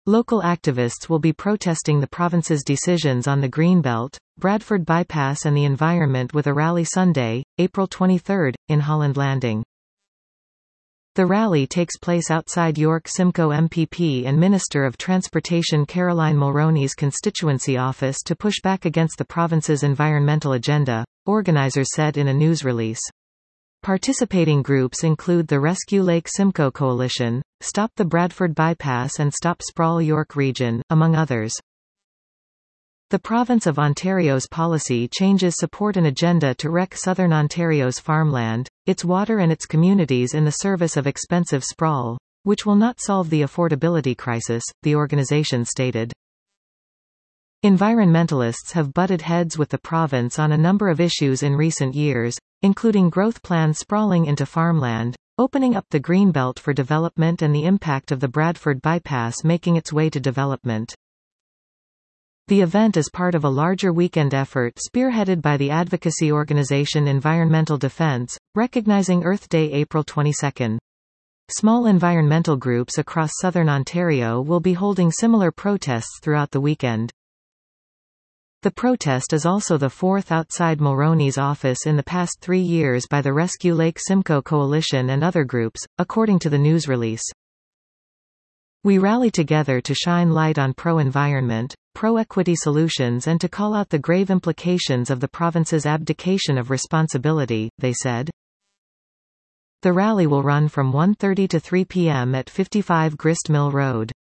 Local activists will be protesting the province's decisions on the Greenbelt, Bradford Bypass and the environment with a rally Sunday, April 23, in Holland Landing. The rally takes place outside York Simcoe MPP and Minister of Transportation Caroline Mulroney's constituency office to push back against the province's environmental agenda, organisers said in a news release. Participating groups include the Rescue Lake Simcoe Coalition, Stop the Bradford Bypass and Stop Sprawl York Region, among others. The province of Ontario's policy changes support an agenda to wreck southern Ontario's farmland, its water and its communities in the service of expensive sprawl, which will not solve the affordability crisis, the organisation stated. Environmentalists have butted heads with the province on a number of issues in recent years, including growth plans sprawling into farmland, opening up the Greenbelt for development and the impact of the Bradford Bypass making its way to development. The event is part of a larger weekend effort spearheaded by the advocacy organisation Environmental Defence, recognizing Earth Day April 22. Small environmental groups across southern Ontario will be holding similar protests throughout the weekend. The protest is also the fourth outside Mulroney's office in the past 3 years by the Rescue Lake Simcoe Coalition and other groups, according to the news release. We rally together to shine light on pro-environment, pro-equity solutions and to call out the grave implications of the province's abdication of responsibility, they said. The rally will run from 1:30 to 3 p.m. at 55 Grist Mill Road.